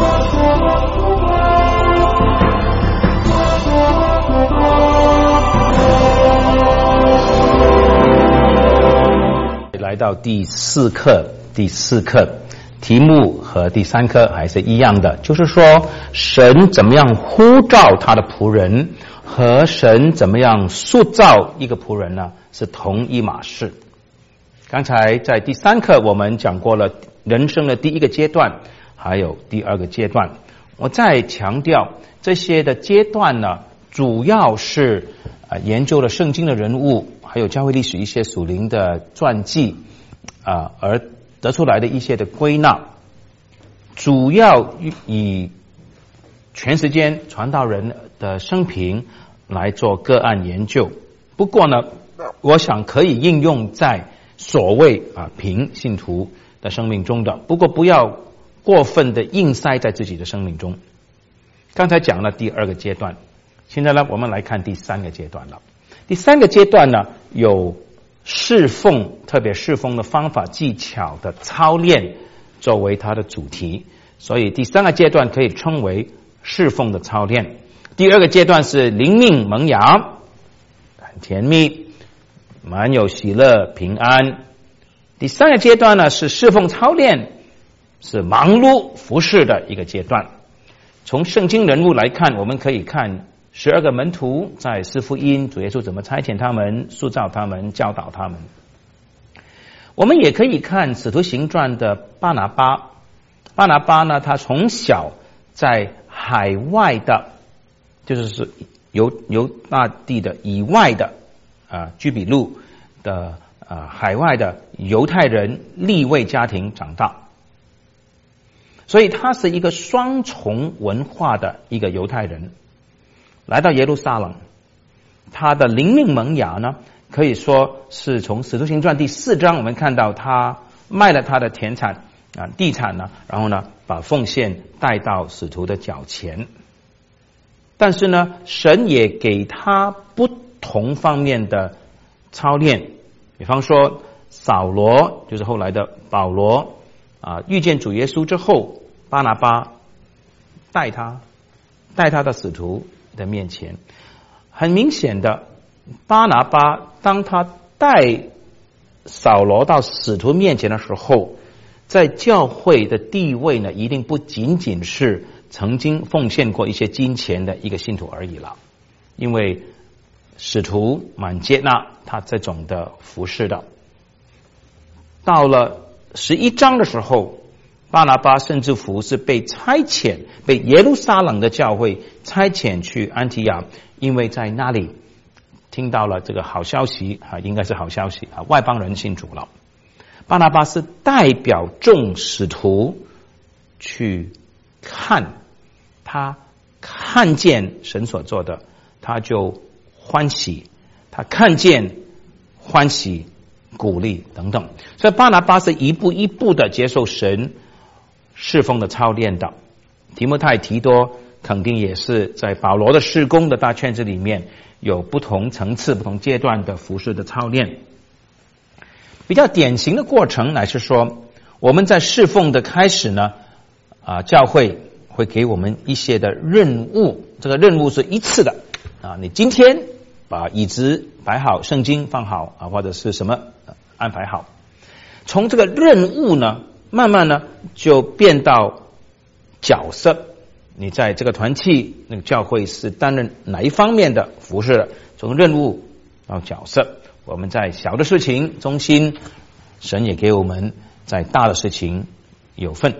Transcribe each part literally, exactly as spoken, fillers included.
来到第四课，第四课题目和第三课还是一样的，就是说神怎么样呼召他的仆人，和神怎么样塑造一个仆人呢，是同一码事。刚才在第三课我们讲过了人生的第一个阶段，还有第二个阶段。我再强调，这些的阶段呢，主要是呃研究了圣经的人物，还有教会历史一些属灵的传记啊、呃，而得出来的一些的归纳，主要以全时间传道人的生平来做个案研究。不过呢，我想可以应用在所谓啊平信徒的生命中的，不过不要过分的硬塞在自己的生命中。刚才讲了第二个阶段，现在呢我们来看第三个阶段了。第三个阶段呢，有侍奉，特别侍奉的方法技巧的操练作为它的主题，所以第三个阶段可以称为侍奉的操练。第二个阶段是灵命萌芽，很甜蜜，满有喜乐平安。第三个阶段呢是侍奉操练，是忙碌服侍的一个阶段。从圣经人物来看，我们可以看十二个门徒在四福音，主耶稣怎么差遣他们，塑造他们，教导他们。我们也可以看使徒行传的巴拿巴。巴拿巴呢，他从小在海外的，就是是犹犹大地的以外的啊居比路的啊海外的犹太人利未家庭长大，所以他是一个双重文化的一个犹太人。来到耶路撒冷，他的灵命萌芽呢，可以说是从使徒行传第四章我们看到他卖了他的田产啊地产呢，然后呢把奉献带到使徒的脚前。但是呢，神也给他不同方面的操练，比方说扫罗就是后来的保罗啊，遇见主耶稣之后，巴拿巴带他带他的使徒的面前。很明显的，巴拿巴当他带扫罗到使徒面前的时候，在教会的地位呢，一定不仅仅是曾经奉献过一些金钱的一个信徒而已了，因为使徒蛮接纳他这种的服侍的。到了十一章的时候，巴拿巴甚至乎是被差遣，被耶路撒冷的教会差遣去安提亚，因为在那里听到了这个好消息啊，应该是好消息啊，外邦人信主了。巴拿巴是代表众使徒去看，他看见神所做的，他就欢喜，他看见欢喜鼓励等等。所以巴拿巴是一步一步的接受神侍奉的操练的。提摩太提多肯定也是在保罗的事工的大圈子里面有不同层次不同阶段的服侍的操练。比较典型的过程乃是说，我们在侍奉的开始呢啊，教会会给我们一些的任务，这个任务是一次的啊，你今天把椅子摆好，圣经放好啊，或者是什么安排好。从这个任务呢，慢慢呢就变到角色，你在这个团契那个教会是担任哪一方面的服侍的，从任务到角色。我们在小的事情中心，神也给我们在大的事情有份。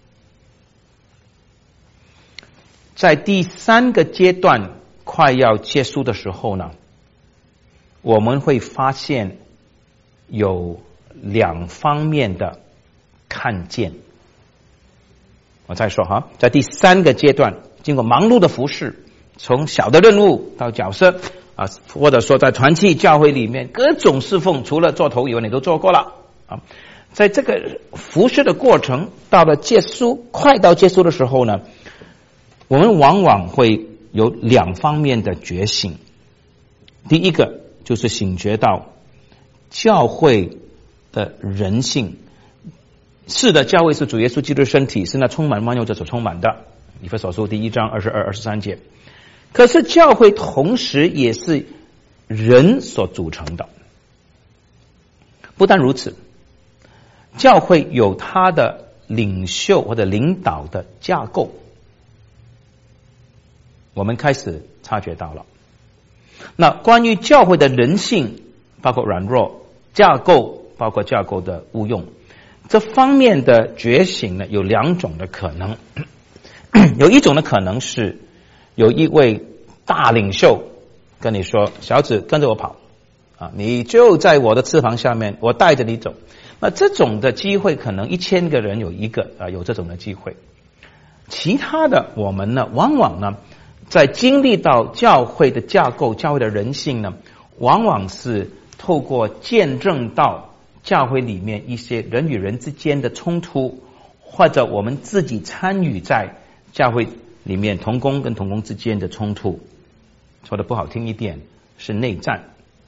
在第三个阶段快要结束的时候呢，我们会发现有两方面的看见。我再说哈，在第三个阶段，经过忙碌的服侍，从小的任务到角色啊，或者说在团契教会里面各种侍奉，除了做头以外你都做过了啊。在这个服侍的过程到了结束，快到结束的时候呢，我们往往会有两方面的觉醒。第一个就是醒觉到教会的人性是的，教会是主耶稣基督的身体，是那充满万有者所充满的。以弗所书第一章二十二、二十三节。可是教会同时也是人所组成的。不但如此，教会有它的领袖或者领导的架构，我们开始察觉到了。那关于教会的人性，包括软弱，架构包括架构的误用，这方面的觉醒呢，有两种的可能。有一种的可能是有一位大领袖跟你说，小子跟着我跑啊，你就在我的翅膀下面，我带着你走。那这种的机会可能一千个人有一个啊有这种的机会。其他的我们呢，往往呢在经历到教会的架构，教会的人性呢，往往是透过见证到教会里面一些人与人之间的冲突，或者我们自己参与在教会里面同工跟同工之间的冲突，说的不好听一点是内战。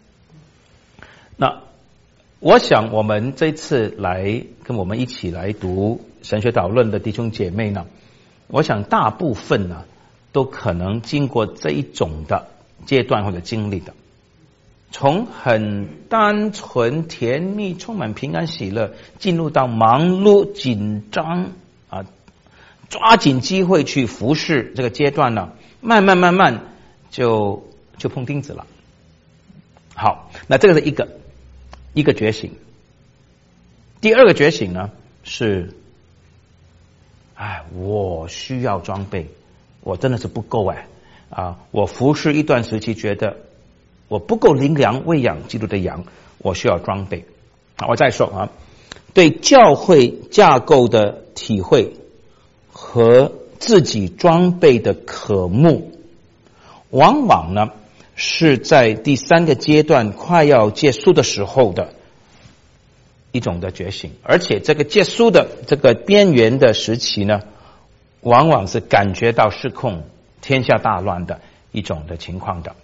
那我想我们这次来跟我们一起来读神学导论的弟兄姐妹呢，我想大部分呢都可能经过这一种的阶段或者经历的，从很单纯甜蜜充满平安喜乐，进入到忙碌紧张啊，抓紧机会去服侍这个阶段呢，慢慢慢慢就就碰钉子了。好，那这个是一个一个觉醒。第二个觉醒呢是，哎，我需要装备，我真的是不够哎啊！我服侍一段时期，觉得我不够灵粮喂养基督的羊，我需要装备。好，我再说啊，对教会架构的体会和自己装备的渴慕，往往呢是在第三个阶段快要结束的时候的一种的觉醒，而且这个结束的这个边缘的时期呢，往往是感觉到失控、天下大乱的一种的情况的。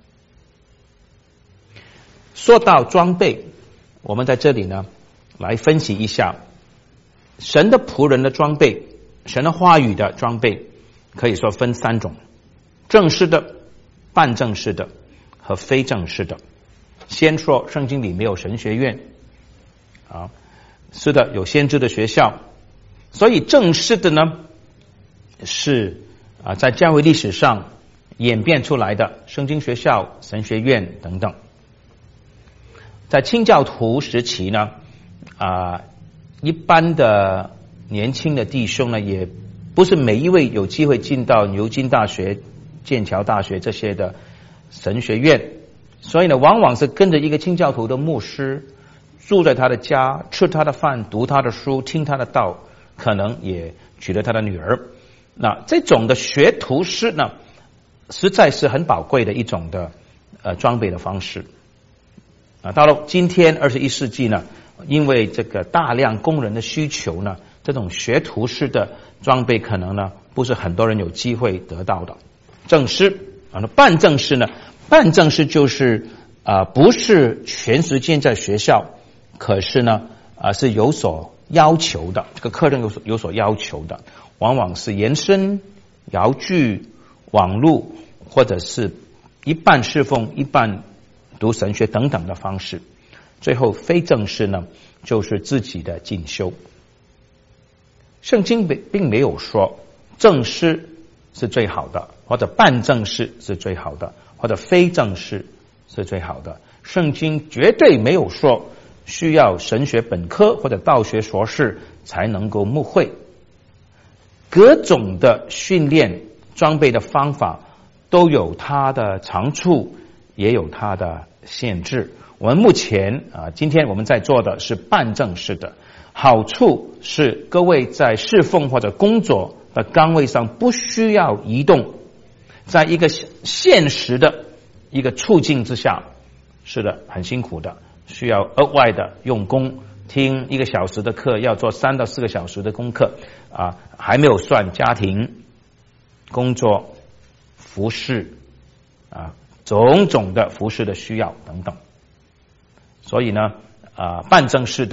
说到装备，我们在这里呢来分析一下神的仆人的装备，神的话语的装备，可以说分三种：正式的、半正式的和非正式的。先说圣经里没有神学院啊，是的，有先知的学校，所以正式的呢是啊在教会历史上演变出来的圣经学校、神学院等等。在清教徒时期呢，啊一般的年轻的弟兄呢，也不是每一位有机会进到牛津大学、剑桥大学这些的神学院，所以呢，往往是跟着一个清教徒的牧师，住在他的家，吃他的饭，读他的书，听他的道，可能也娶了他的女儿。那这种的学徒师呢，实在是很宝贵的一种的呃装备的方式啊。到了今天二十一世纪呢，因为这个大量工人的需求呢，这种学徒式的装备可能呢不是很多人有机会得到的。正式啊，那半正式呢？半正式就是啊、呃，不是全时间在学校，可是呢啊、呃、是有所要求的，这个课程有所有所要求的，往往是延伸、遥距、网络，或者是一半侍奉、一半读神学等等的方式。最后非正式呢，就是自己的进修。圣经并没有说正式是最好的，或者半正式是最好的，或者非正式是最好的。圣经绝对没有说需要神学本科或者道学硕士才能够牧会。各种的训练装备的方法都有它的长处，也有它的限制。我们目前啊，今天我们在做的是半正式的，好处是各位在侍奉或者工作的岗位上不需要移动，在一个现实的一个处境之下，是的，很辛苦的，需要额外的用功，听一个小时的课要做三到四个小时的功课啊，还没有算家庭、工作、服侍啊，种种的服侍的需要等等。所以呢，啊、呃，半正式的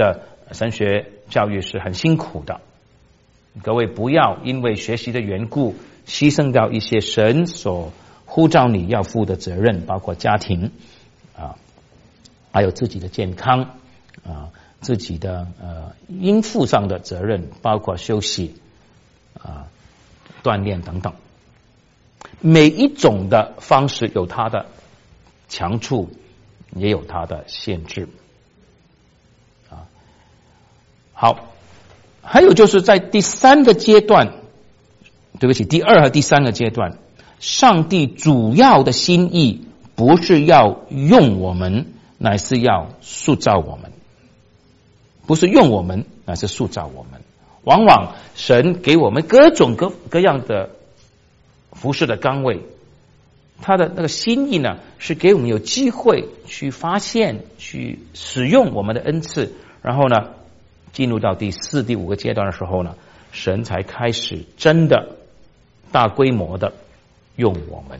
神学教育是很辛苦的，各位不要因为学习的缘故牺牲掉一些神所呼召你要负的责任，包括家庭啊，还有自己的健康啊，自己的呃应负上的责任，包括休息啊、锻炼等等。每一种的方式有它的强处，也有它的限制啊。好，还有就是在第三个阶段，对不起，第二和第三个阶段，上帝主要的心意不是要用我们，乃是要塑造我们。不是用我们，乃是塑造我们。往往神给我们各种各各样的服事的岗位，他的那个心意呢，是给我们有机会去发现、去使用我们的恩赐，然后呢，进入到第四、第五个阶段的时候呢，神才开始真的大规模的用我们。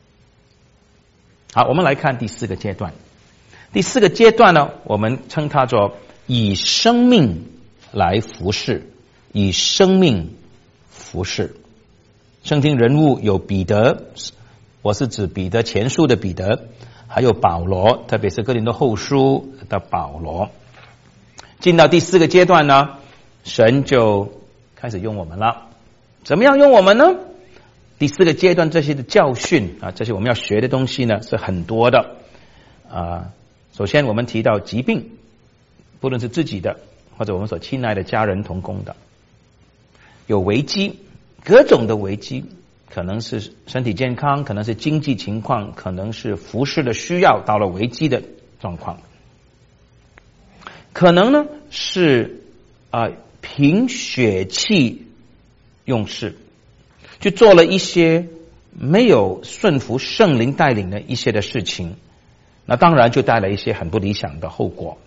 好，我们来看第四个阶段。第四个阶段呢，我们称它做以生命来服事，以生命服事。圣经人物有彼得，我是指彼得前书的彼得，还有保罗，特别是哥林多后书的保罗。进到第四个阶段呢，神就开始用我们了。怎么样用我们呢？第四个阶段这些的教训啊，这些我们要学的东西呢是很多的啊。首先我们提到疾病，不论是自己的或者我们所亲爱的家人同工的，有危机，各种的危机，可能是身体健康，可能是经济情况，可能是服事的需要到了危机的状况，可能呢是啊、呃、凭血气用事，去做了一些没有顺服圣灵带领的一些的事情，那当然就带来一些很不理想的后果。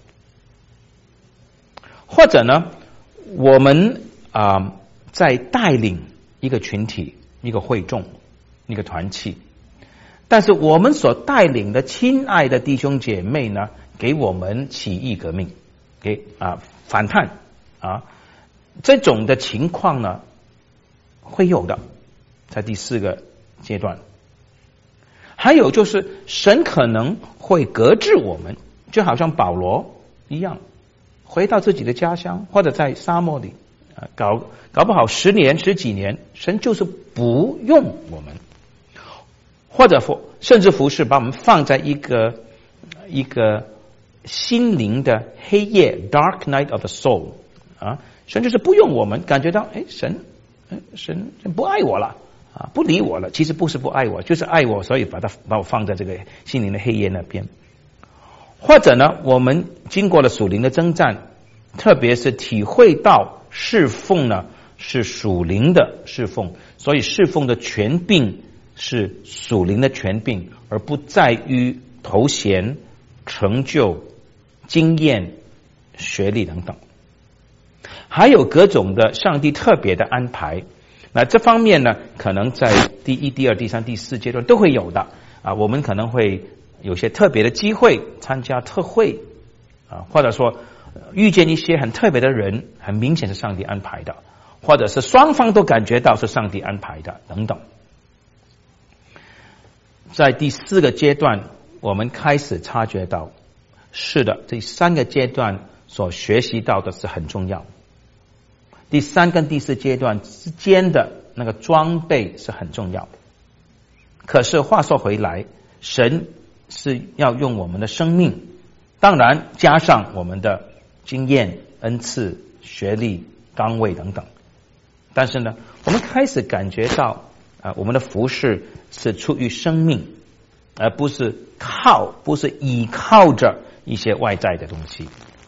或者呢，我们啊、呃、在带领一个群体、一个会众、一个团契，但是我们所带领的亲爱的弟兄姐妹呢，给我们起义革命，给啊、呃、反叛啊，这种的情况呢会有的，在第四个阶段。还有就是神可能会革制我们，就好像保罗一样，回到自己的家乡，或者在沙漠里啊，搞搞不好十年十几年，神就是不用我们，或者服甚至服侍把我们放在一个一个心灵的黑夜 dark night of the soul 啊，神就是不用我们，感觉到哎神神神不爱我了啊，不理我了。其实不是不爱我，就是爱我，所以把它把我放在这个心灵的黑夜那边。或者呢，我们经过了属灵的征战，特别是体会到侍奉呢是属灵的侍奉，所以侍奉的权柄是属灵的权柄，而不在于头衔、成就、经验、学历等等。还有各种的上帝特别的安排，那这方面呢，可能在第一、第二、第三、第四阶段都会有的啊。我们可能会有些特别的机会，参加特会啊，或者说遇见一些很特别的人，很明显是上帝安排的，或者是双方都感觉到是上帝安排的等等。在第四个阶段，我们开始察觉到，是的，这三个阶段所学习到的是很重要。第三跟第四阶段之间的那个装备是很重要。可是话说回来，神是要用我们的生命，当然加上我们的经验、恩赐、学历、岗位等等。但是呢，我们开始感觉到啊，我们的服事是出于生命，而不是靠，不是依靠着一些外在的东西。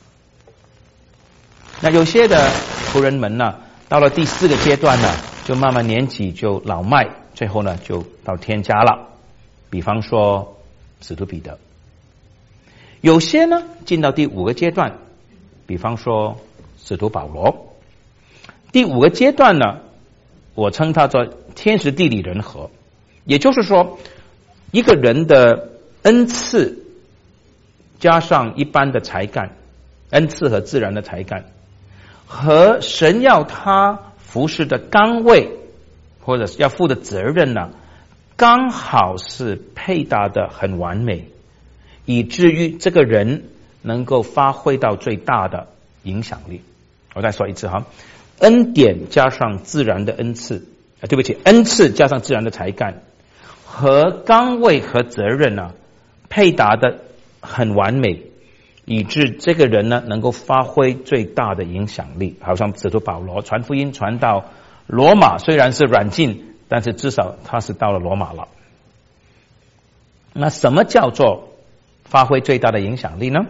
那有些的仆人们呢，到了第四个阶段呢，就慢慢年纪就老迈，最后呢就到天家了。比方说使徒彼得。有些呢进到第五个阶段，比方说使徒保罗。第五个阶段呢，我称它做天时地利人和，也就是说一个人的恩赐加上一般的才干， 恩赐和自然的才干，和神要他服侍的岗位或者要负的责任呢，刚好是配搭的很完美，以至于这个人能够发挥到最大的影响力。我再说一次哈，恩典加上自然的恩赐，啊，对不起，恩赐加上自然的才干，和岗位和责任呢，配搭的很完美，以致这个人呢能够发挥最大的影响力。好像使徒保罗传福音传到罗马，虽然是软禁，但是至少他是到了罗马了。那什么叫做发挥最大的影响力呢？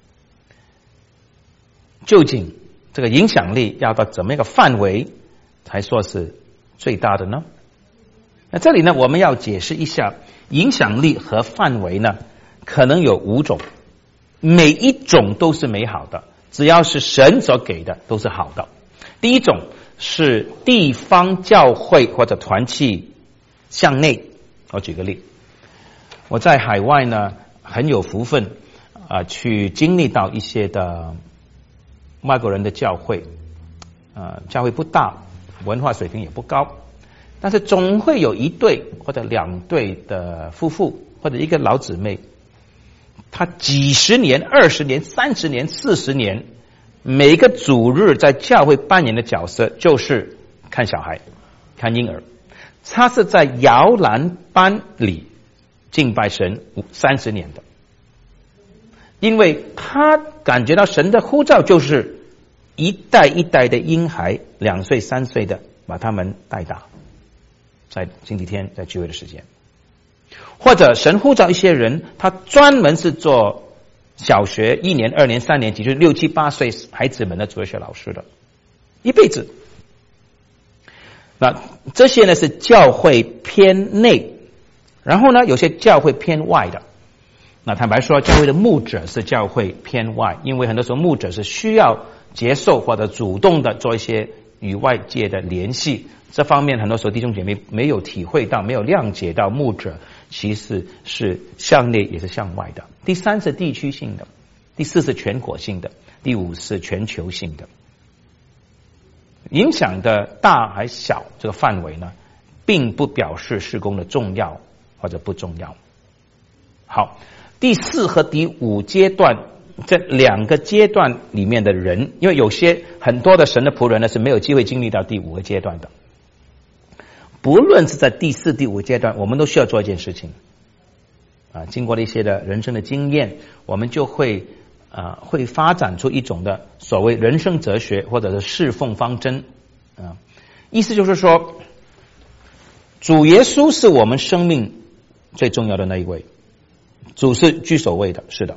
究竟这个影响力要到怎么一个范围才说是最大的呢？那这里呢，我们要解释一下，影响力和范围呢，可能有五种，每一种都是美好的，只要是神所给的都是好的。第一种是地方教会或者团契向内。我举个例，我在海外呢很有福分啊、呃，去经历到一些的外国人的教会，呃，教会不大，文化水平也不高，但是总会有一对或者两对的夫妇或者一个老姊妹，他几十年、二十年、三十年、四十年，每个主日在教会扮演的角色就是看小孩、看婴儿。他是在摇篮班里敬拜神三十年的，因为他感觉到神的呼召就是一代一代的婴孩，两岁三岁的把他们带大，在星期天在聚会的时间。或者神呼召一些人，他专门是做小学一年、二年、三年级，就是六七八岁孩子们的主日学老师的，一辈子。那这些呢是教会偏内，然后呢有些教会偏外的。那坦白说，教会的牧者是教会偏外，因为很多时候牧者是需要接受或者主动的做一些与外界的联系，这方面很多时候弟兄姐妹没有体会到，没有谅解到牧者其实是向内也是向外的。第三是地区性的，第四是全国性的，第五是全球性的。影响的大还小这个范围呢，并不表示事工的重要或者不重要。好，第四和第五阶段这两个阶段里面的人，因为有些很多的神的仆人呢是没有机会经历到第五个阶段的。不论是在第四、第五阶段，我们都需要做一件事情啊，经过了一些的人生的经验，我们就会啊会发展出一种的所谓人生哲学或者是侍奉方针啊，意思就是说，主耶稣是我们生命最重要的那一位，主是居首位的，是的。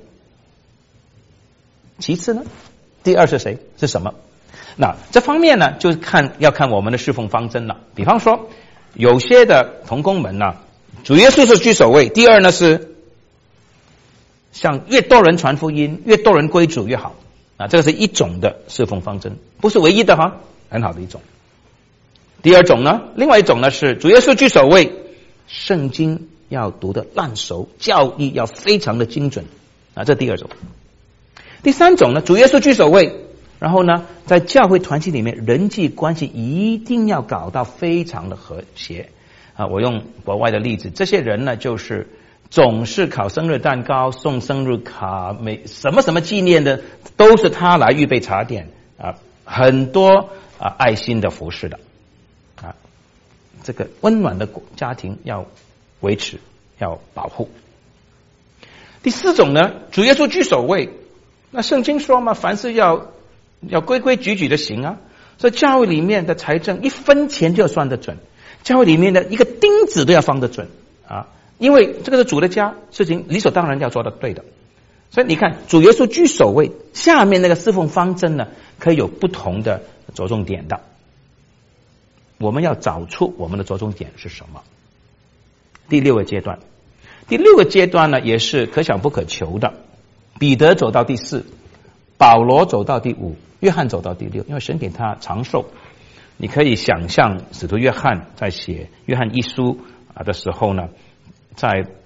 其次呢，第二是谁？是什么？那这方面呢，就是看要看我们的侍奉方针了。比方说，有些的同工们呢，主耶稣是居首位，第二呢是向越多人传福音，越多人归主越好啊，这个是一种的侍奉方针，不是唯一的哈，很好的一种。第二种呢，另外一种呢是主耶稣居首位，圣经要读得烂熟，教义要非常的精准啊，这第二种。第三种呢，主耶稣居首位，然后呢，在教会团体里面，人际关系一定要搞到非常的和谐啊。我用国外的例子，这些人呢，就是总是烤生日蛋糕、送生日卡，每什么什么纪念的，都是他来预备茶点啊，很多啊爱心的服侍的啊，这个温暖的家庭要维持，要保护。第四种呢，主耶稣居首位。那圣经说嘛，凡事要要规规矩矩的行啊，所以教会里面的财政一分钱就要算得准，教会里面的一个钉子都要放得准啊，因为这个是主的家，事情理所当然要做得对的。所以你看，主耶稣居首位，下面那个侍奉方针呢，可以有不同的着重点的。我们要找出我们的着重点是什么。第六个阶段，第六个阶段呢，也是可想不可求的。彼得走到第四，保罗走到第五，约翰走到第六，因为神给他长寿。你可以想象使徒约翰在写约翰一书啊的时候呢，在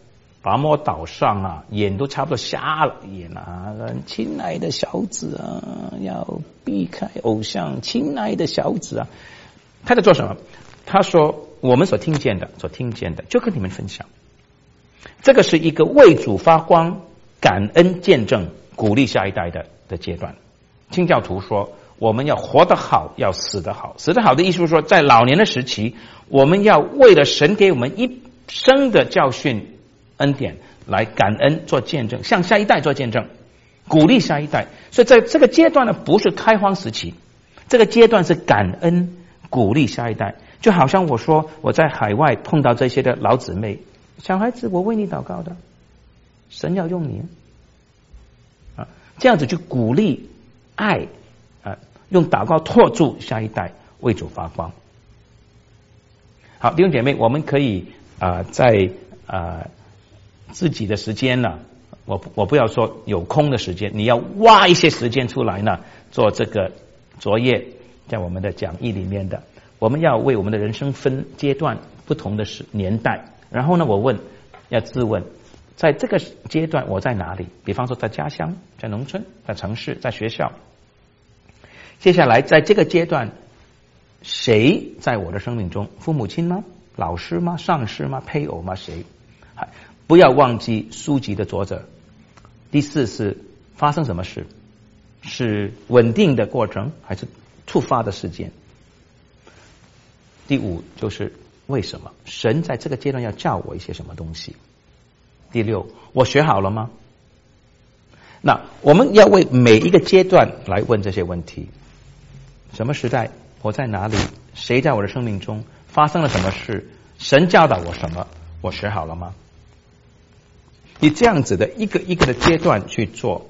拔摩岛上啊，眼都差不多瞎了眼啊！亲爱的小子啊，要避开偶像，亲爱的小子啊，他在做什么？他说我们所听见的，所听见的，就跟你们分享。这个是一个为主发光、感恩见证、鼓励下一代的的阶段。清教徒说，我们要活得好，要死得好。死得好的意思是说，在老年的时期，我们要为了神给我们一生的教训、恩典来感恩，做见证，向下一代做见证，鼓励下一代。所以在这个阶段呢，不是开荒时期，这个阶段是感恩、鼓励下一代。就好像我说我在海外碰到这些的老姊妹，小孩子，我为你祷告的，神要用你啊，这样子去鼓励、爱啊，用祷告托住下一代，为主发光。好，弟兄姐妹，我们可以啊、呃，在啊、呃、自己的时间呢，我我不要说有空的时间，你要挖一些时间出来呢，做这个作业，在我们的讲义里面的，我们要为我们的人生分阶段、不同的时年代。然后呢，我问，要自问，在这个阶段我在哪里？比方说在家乡、在农村、在城市、在学校。接下来在这个阶段，谁在我的生命中？父母亲吗？老师吗？上司吗？配偶吗？谁？不要忘记书籍的作者。第四是发生什么事？是稳定的过程，还是突发的事件？第五就是为什么神在这个阶段要教我一些什么东西？第六，我学好了吗？那我们要为每一个阶段来问这些问题：什么时代？我在哪里？谁在我的生命中？发生了什么事？神教导我什么？我学好了吗？你这样子的一个一个的阶段去做，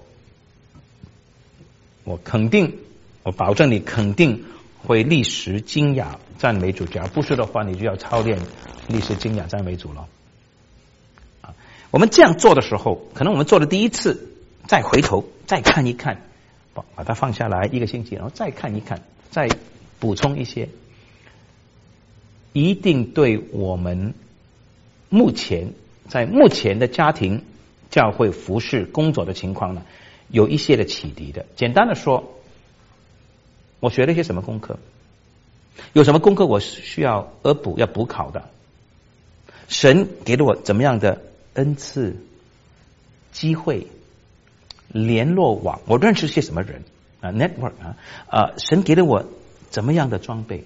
我肯定，我保证你肯定会立时精雅赞美主。假如不是的话，你就要操练立时精雅赞美主了。啊，我们这样做的时候，可能我们做的第一次，再回头再看一看，把把它放下来一个星期，然后再看一看，再补充一些，一定对我们目前在目前的家庭、教会、服事、工作的情况呢，有一些的启迪的。简单的说，我学了一些什么功课？有什么功课我需要恶补、要补考的？神给了我怎么样的恩赐、机会、联络网？我认识些什么人啊 ？network 啊啊！神给了我怎么样的装备？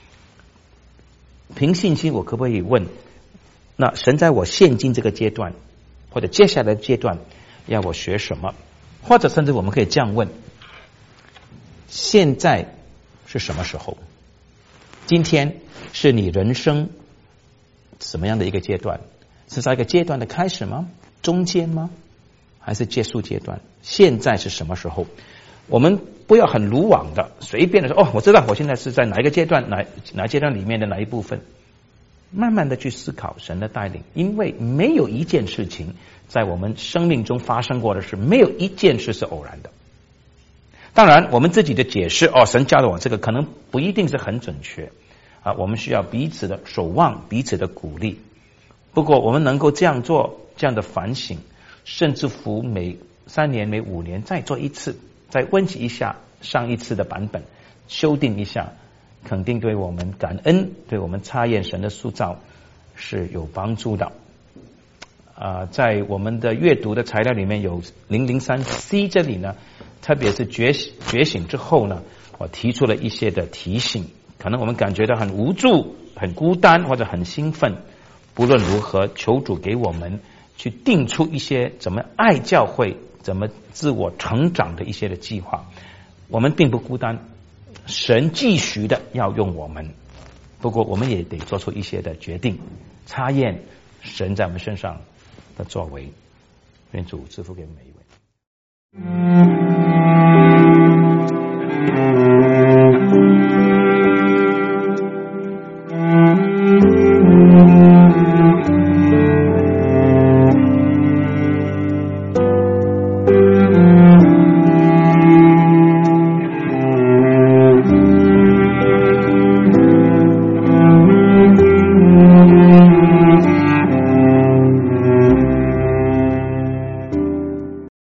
凭信心，我可不可以问？那神在我现今这个阶段，或者接下来的阶段，要我学什么？或者甚至我们可以这样问：现在是什么时候？今天是你人生什么样的一个阶段？是在一个阶段的开始吗？中间吗？还是结束阶段？现在是什么时候？我们不要很鲁莽的随便的说，哦，我知道我现在是在哪一个阶段，哪哪阶段里面的哪一部分。慢慢的去思考神的带领，因为没有一件事情在我们生命中发生过的事，没有一件事是偶然的。当然我们自己的解释，哦，神教导我这个可能不一定是很准确啊，我们需要彼此的守望，彼此的鼓励。不过我们能够这样做，这样的反省，甚至乎每三年每五年再做一次，再温习一下上一次的版本，修订一下，肯定对我们感恩，对我们查验神的塑造是有帮助的。啊、呃，在我们的阅读的材料里面有零零三 C 这里呢，特别是觉觉醒之后呢，我提出了一些的提醒。可能我们感觉到很无助、很孤单或者很兴奋，不论如何，求主给我们去定出一些怎么爱教会、怎么自我成长的一些的计划。我们并不孤单。神继续的要用我们，不过我们也得做出一些的决定，查验神在我们身上的作为。愿主赐福给每一位。